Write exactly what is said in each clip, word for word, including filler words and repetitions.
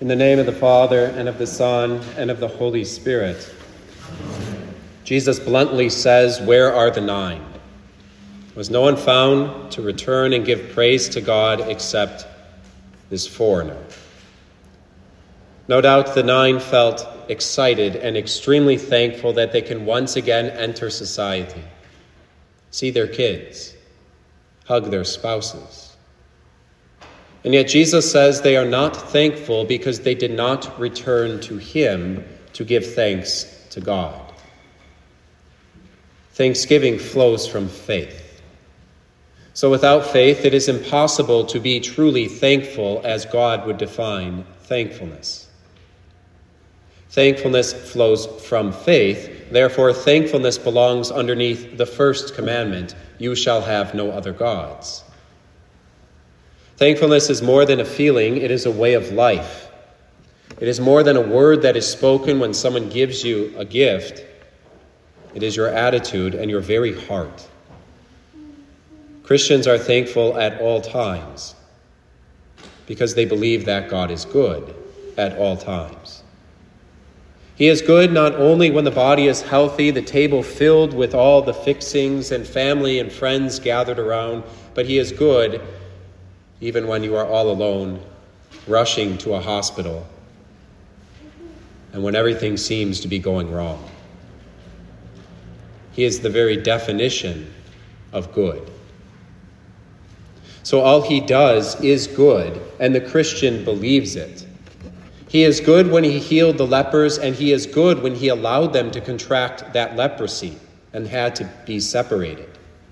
In the name of the Father, and of the Son, and of the Holy Spirit. Jesus bluntly says, "Where are the nine? Was no one found to return and give praise to God except this foreigner?" No doubt the nine felt excited and extremely thankful that they can once again enter society, see their kids, hug their spouses. And yet Jesus says they are not thankful because they did not return to him to give thanks to God. Thanksgiving flows from faith. So without faith, it is impossible to be truly thankful as God would define thankfulness. Thankfulness flows from faith. Therefore, thankfulness belongs underneath the first commandment, "You shall have no other gods." Thankfulness is more than a feeling, it is a way of life. It is more than a word that is spoken when someone gives you a gift. It is your attitude and your very heart. Christians are thankful at all times because they believe that God is good at all times. He is good not only when the body is healthy, the table filled with all the fixings and family and friends gathered around, but he is good even when you are all alone, rushing to a hospital, and when everything seems to be going wrong. He is the very definition of good. So all he does is good, and the Christian believes it. He is good when he healed the lepers, and he is good when he allowed them to contract that leprosy and had to be separated.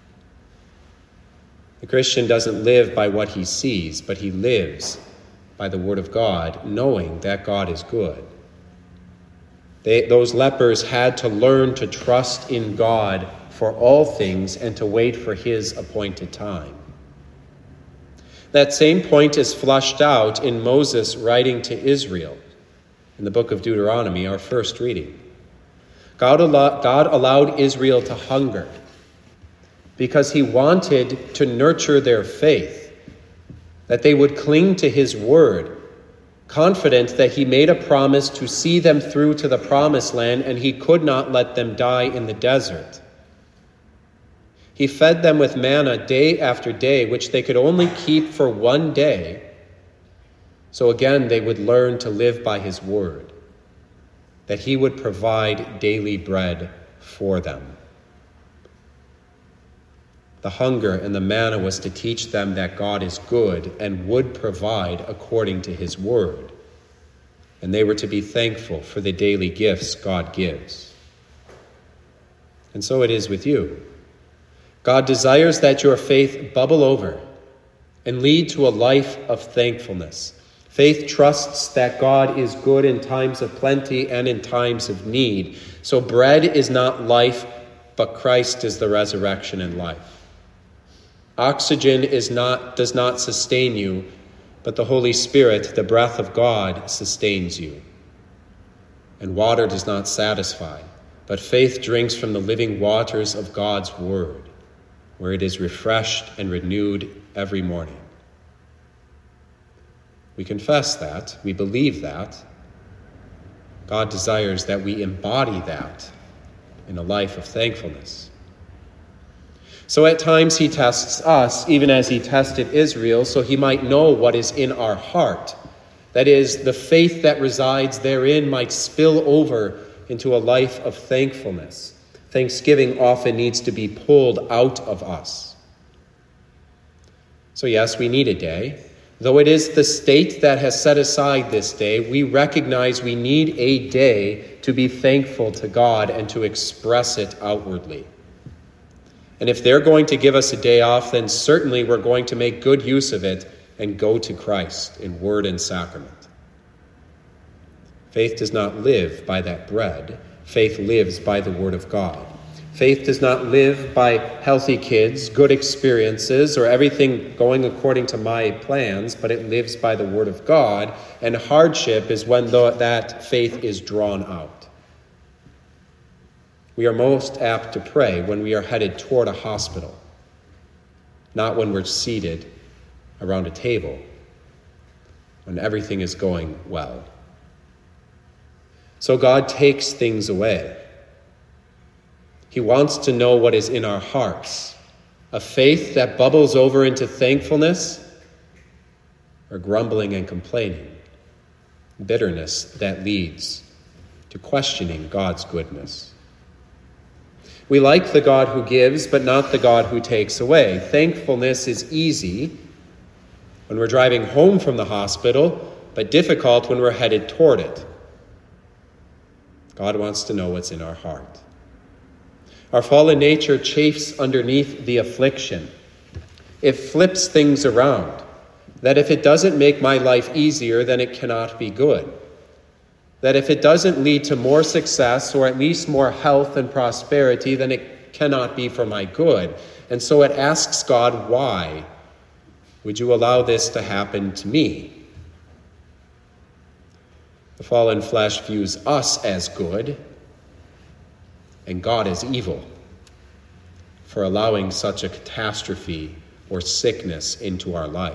The Christian doesn't live by what he sees, but he lives by the word of God, knowing that God is good. They, those lepers had to learn to trust in God for all things and to wait for his appointed time. That same point is flushed out in Moses writing to Israel in the book of Deuteronomy, our first reading. God, al- God allowed Israel to hunger because he wanted to nurture their faith, that they would cling to his word, confident that he made a promise to see them through to the promised land, and he could not let them die in the desert. He fed them with manna day after day, which they could only keep for one day. So again, they would learn to live by his word, that he would provide daily bread for them. The hunger and the manna was to teach them that God is good and would provide according to his word. And they were to be thankful for the daily gifts God gives. And so it is with you. God desires that your faith bubble over and lead to a life of thankfulness. Faith trusts that God is good in times of plenty and in times of need. So bread is not life, but Christ is the resurrection and life. Oxygen is not, does not sustain you, but the Holy Spirit, the breath of God, sustains you. And water does not satisfy, but faith drinks from the living waters of God's word, where it is refreshed and renewed every morning. We confess that, we believe that. God desires that we embody that in a life of thankfulness. So at times he tests us, even as he tested Israel, so he might know what is in our heart. That is, the faith that resides therein might spill over into a life of thankfulness. Thanksgiving often needs to be pulled out of us. So yes, we need a day. Though it is the state that has set aside this day, we recognize we need a day to be thankful to God and to express it outwardly. And if they're going to give us a day off, then certainly we're going to make good use of it and go to Christ in word and sacrament. Faith does not live by that bread. Faith lives by the word of God. Faith does not live by healthy kids, good experiences, or everything going according to my plans, but it lives by the word of God, and hardship is when the, that faith is drawn out. We are most apt to pray when we are headed toward a hospital, not when we're seated around a table when everything is going well. So God takes things away. He wants to know what is in our hearts, a faith that bubbles over into thankfulness, or grumbling and complaining, bitterness that leads to questioning God's goodness. We like the God who gives, but not the God who takes away. Thankfulness is easy when we're driving home from the hospital, but difficult when we're headed toward it. God wants to know what's in our heart. Our fallen nature chafes underneath the affliction. It flips things around, that if it doesn't make my life easier, then it cannot be good. That if it doesn't lead to more success, or at least more health and prosperity, then it cannot be for my good. And so it asks God, why would you allow this to happen to me? The fallen flesh views us as good and God as evil for allowing such a catastrophe or sickness into our life.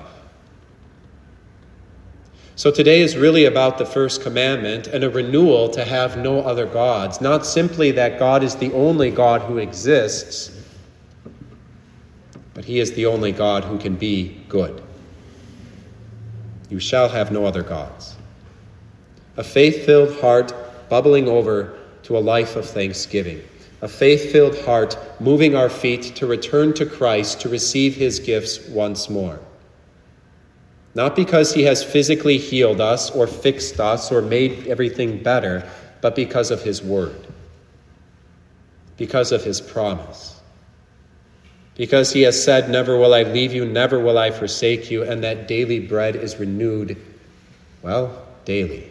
So today is really about the first commandment and a renewal to have no other gods, not simply that God is the only God who exists, but he is the only God who can be good. You shall have no other gods. A faith-filled heart bubbling over to a life of thanksgiving. A faith-filled heart moving our feet to return to Christ to receive his gifts once more. Not because he has physically healed us or fixed us or made everything better, but because of his word. Because of his promise. Because he has said, never will I leave you, never will I forsake you, and that daily bread is renewed, well, daily.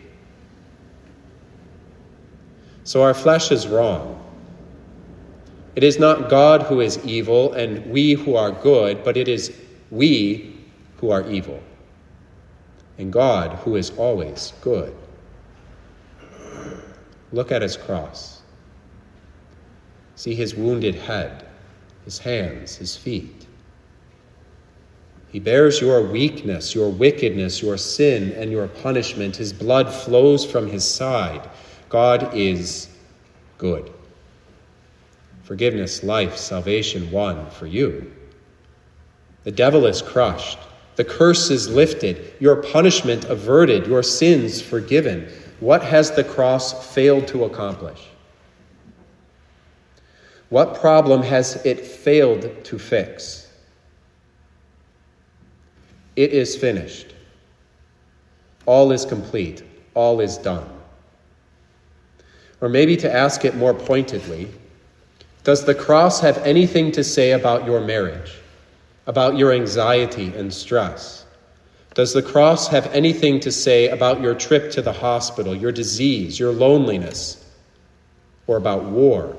So our flesh is wrong. It is not God who is evil and we who are good, but it is we who are evil, and God who is always good. Look at his cross. See his wounded head, his hands, his feet. He bears your weakness, your wickedness, your sin, and your punishment. His blood flows from his side. God is good. Forgiveness, life, salvation won for you. The devil is crushed. The curse is lifted. Your punishment averted. Your sins forgiven. What has the cross failed to accomplish? What problem has it failed to fix? It is finished. All is complete. All is done. Or maybe to ask it more pointedly, does the cross have anything to say about your marriage, about your anxiety and stress? Does the cross have anything to say about your trip to the hospital, your disease, your loneliness, or about war?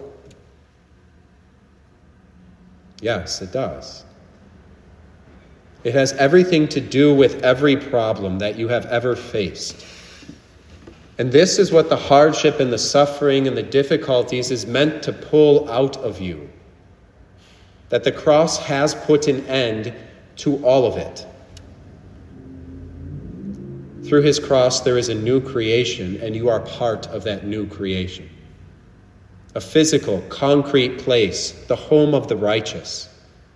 Yes, it does. It has everything to do with every problem that you have ever faced. And this is what the hardship and the suffering and the difficulties is meant to pull out of you. That the cross has put an end to all of it. Through his cross, there is a new creation, and you are part of that new creation. A physical, concrete place, the home of the righteous.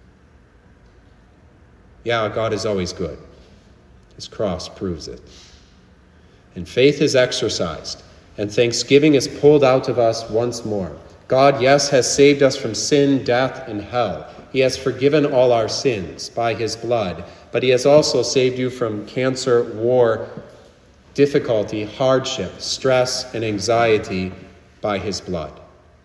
Yeah, God is always good. His cross proves it. And faith is exercised, and thanksgiving is pulled out of us once more. God, yes, has saved us from sin, death, and hell. He has forgiven all our sins by his blood, but he has also saved you from cancer, war, difficulty, hardship, stress, and anxiety by his blood.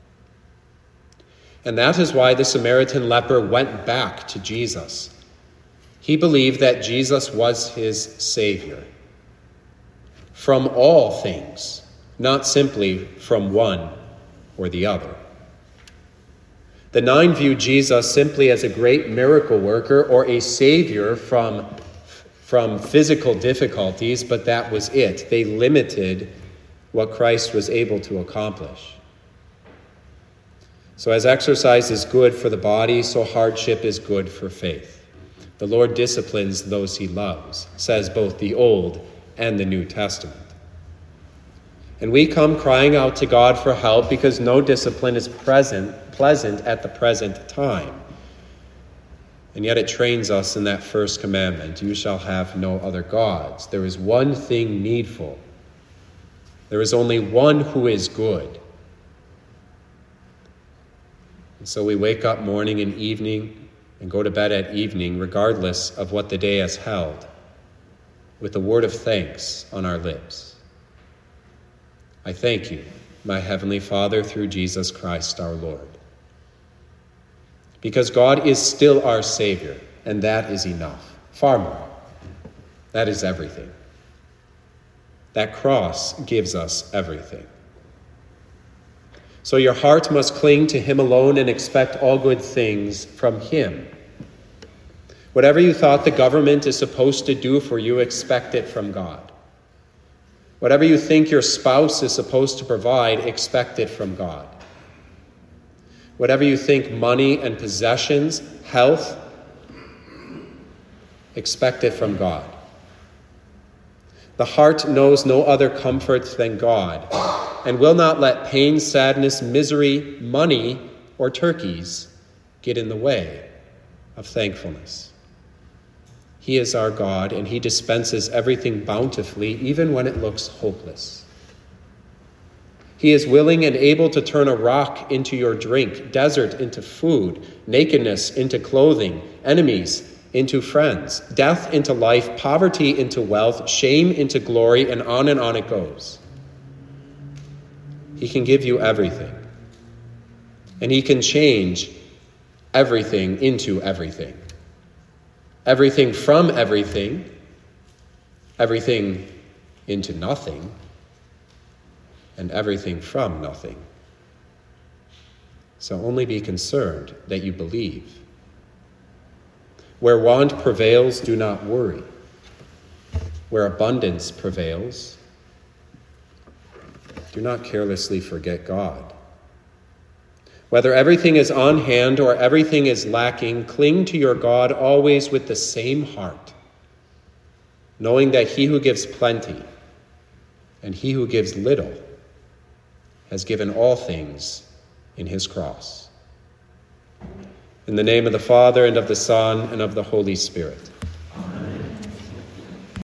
And that is why the Samaritan leper went back to Jesus. He believed that Jesus was his Savior. From all things, not simply from one or the other. The nine viewed Jesus simply as a great miracle worker or a savior from, from physical difficulties, but that was it. They limited what Christ was able to accomplish. So as exercise is good for the body, so hardship is good for faith. The Lord disciplines those he loves, says both the Old and the New Testament. And we come crying out to God for help because no discipline is present, pleasant at the present time. And yet it trains us in that first commandment, you shall have no other gods. There is one thing needful. There is only one who is good. And so we wake up morning and evening and go to bed at evening, regardless of what the day has held, with a word of thanks on our lips. I thank you, my Heavenly Father, through Jesus Christ our Lord. Because God is still our Savior, and that is enough. Far more. That is everything. That cross gives us everything. So your heart must cling to him alone and expect all good things from him. Whatever you thought the government is supposed to do for you, expect it from God. Whatever you think your spouse is supposed to provide, expect it from God. Whatever you think money and possessions, health, expect it from God. The heart knows no other comfort than God and will not let pain, sadness, misery, money, or turkeys get in the way of thankfulness. He is our God, and he dispenses everything bountifully, even when it looks hopeless. He is willing and able to turn a rock into your drink, desert into food, nakedness into clothing, enemies into friends, death into life, poverty into wealth, shame into glory, and on and on it goes. He can give you everything. And he can change everything into everything. Everything from everything, everything into nothing, and everything from nothing. So only be concerned that you believe. Where want prevails, do not worry. Where abundance prevails, do not carelessly forget God. Whether everything is on hand or everything is lacking, cling to your God always with the same heart, knowing that he who gives plenty and he who gives little has given all things in his cross. In the name of the Father, and of the Son, and of the Holy Spirit.